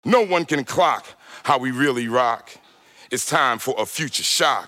No one can clock how we really rock. It's time for a future shock.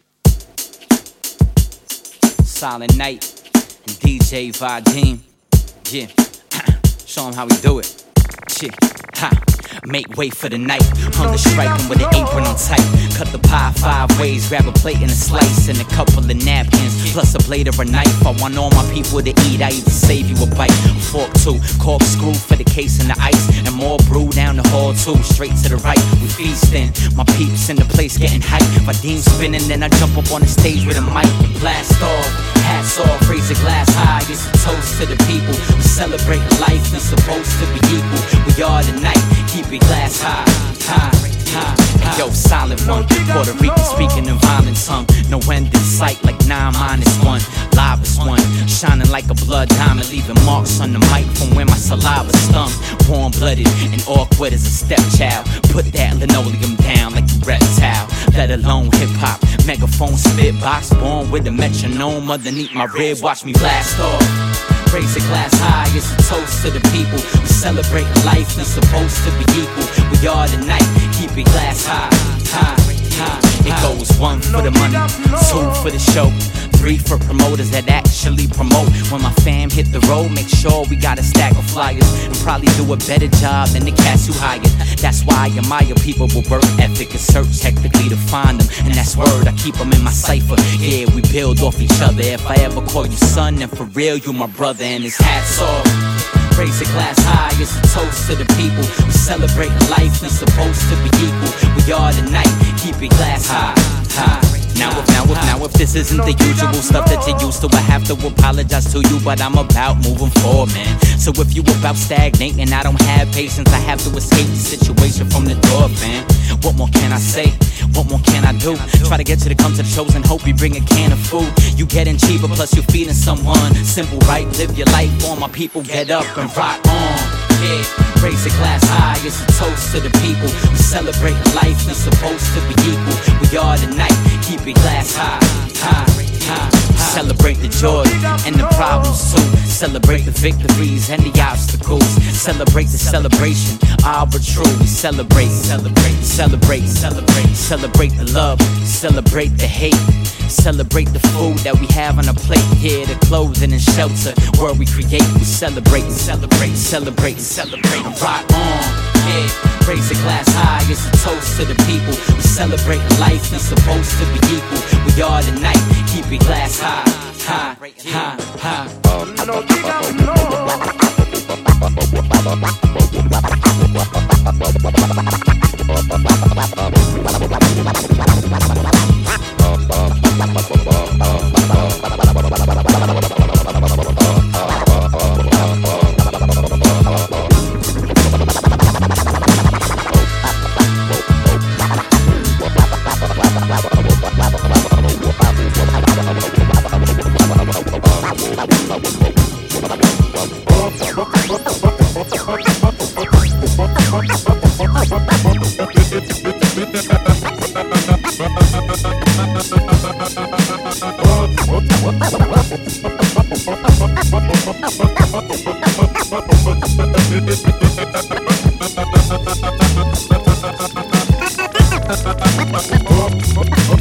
Silent Night and DJ Vadim. Yeah, show 'em how we do it. Shit, ha. Make way for the night. Hunger striking with an apron on tight. Cut the pie 5 ways, grab a plate and a slice and a couple of napkins, plus a blade or a knife. I want all my people to eat. I even save you a bite. A fork too, corkscrew for the case and the ice, and more brew down the hall too. Straight to the right, we feasting. My peeps in the place getting hype. Vadim spinning, then I jump up on the stage with a mic and blast off. Hats off, raise a glass high. It's a toast to the people. We celebrate life. We supposed to be equal. We are tonight. Keep it glass high, high, high, high. Yo, silent one. Puerto Rican speaking in violent tongue. No end in sight like 9-1. Live as one. Shining like a blood diamond. Leaving marks on the mic from where my saliva stung. Warm blooded and awkward as a stepchild. Put that linoleum down like a reptile. Let alone hip hop. Megaphone spit box. Born with a metronome underneath my rib. Watch me blast off. Raise a glass high, it's a toast to the people. We celebrate life, we supposed to be equal. We are tonight, keep it glass high, high, high. It goes 1 for the money, 2 for the show, 3 for promoters that actually promote. When my fam hit the road, make sure we got a stack of flyers and probably do a better job than the cats who hired. That's why I admire people with work ethic and search technically to find them. And that's word, I keep them in my cipher. Yeah, we build off each other. If I ever call you son, then for real, you my brother. And his hats off. Raise a glass high, it's a toast to the people. We celebrate life, we supposed to be equal. We are tonight, keep it glass high, high. Now if this isn't the usual stuff that you're used to, I have to apologize to you, but I'm about moving forward, man. So if you about stagnating, I don't have patience. I have to escape the situation from the door, man. What more can I say? What more can I do? Try to get you to come to the shows and hope you bring a can of food. You getting cheaper, plus you're feeding someone. Simple, right? Live your life. All my people get up and rock on. Yeah, raise a glass high, it's a toast to the people. We celebrate life, we supposed to be equal. We are tonight, keep it glass high, high, high, high. Celebrate the joy and the problems too. Celebrate the victories and the obstacles. Celebrate the celebration, all but true. We celebrate, celebrate, celebrate, celebrate. Celebrate the love, celebrate the hate. Celebrate the food that we have on a plate. Yeah, the clothing and shelter where we create. We celebrate, celebrate, celebrate, celebrate. Rock on, yeah. Raise a glass high, it's a toast to the people. We celebrate life, we supposed to be equal. We are tonight, keep it glass high, high, high, high.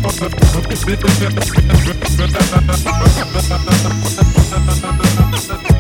Thank you.